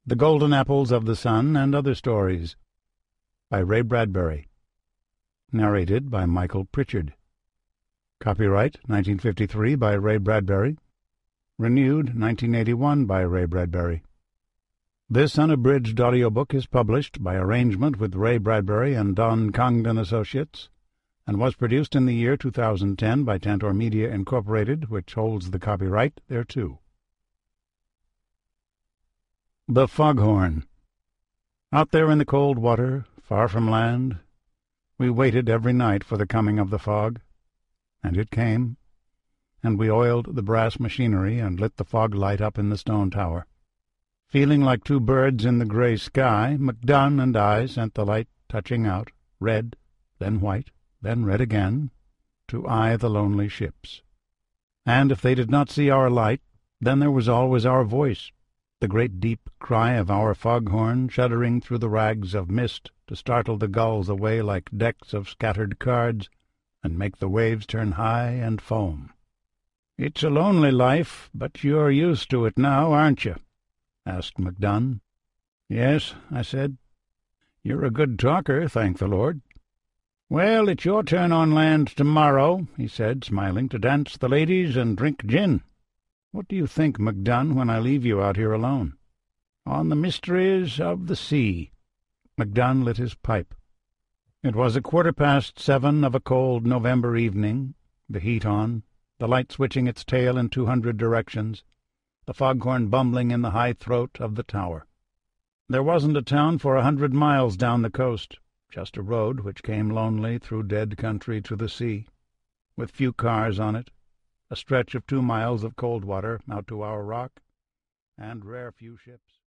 The Golden Apples of the Sun and Other Stories by Ray Bradbury. Narrated by Michael Pritchard. Copyright 1953 by Ray Bradbury. Renewed 1981 by Ray Bradbury. This unabridged audiobook is published by arrangement with Ray Bradbury and Don Congdon Associates, and was produced in the year 2010 by Tantor Media Incorporated, which holds the copyright thereto. The Foghorn. Out there in the cold water, far from land, we waited every night for the coming of the fog, and it came, and we oiled the brass machinery and lit the fog light up in the stone tower. Feeling like two birds in the gray sky, MacDunn and I sent the light touching out, red, then white, then red again, to eye the lonely ships. And if they did not see our light, then there was always our voice, the great deep cry of our foghorn shuddering through the rags of mist to startle the gulls away like decks of scattered cards, and make the waves turn high and foam. "It's a lonely life, but you're used to it now, aren't you?" asked MacDunn. "Yes," I said. "You're a good talker, thank the Lord." "Well, it's your turn on land tomorrow," he said, smiling, "to dance the ladies and drink gin. What do you think, MacDunn, when I leave you out here alone? On the mysteries of the sea." MacDunn lit his pipe. It was 7:15 of a cold November evening, the heat on, the light switching its tail in 200 directions, the foghorn bumbling in the high throat of the tower. There wasn't a town for 100 miles down the coast, just a road which came lonely through dead country to the sea, with few cars on it, a stretch of 2 miles of cold water out to our rock, and rare few ships.